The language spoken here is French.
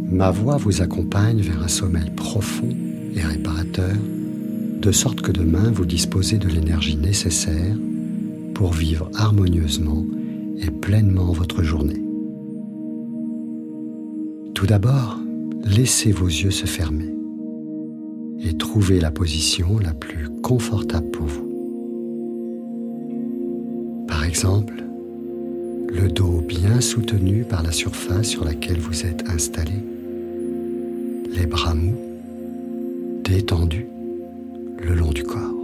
Ma voix vous accompagne vers un sommeil profond et réparateur, de sorte que demain vous disposez de l'énergie nécessaire pour vivre harmonieusement et pleinement votre journée. Tout d'abord, laissez vos yeux se fermer et trouvez la position la plus confortable pour vous. Par exemple, le dos bien soutenu par la surface sur laquelle vous êtes installé, les bras mous, détendus le long du corps.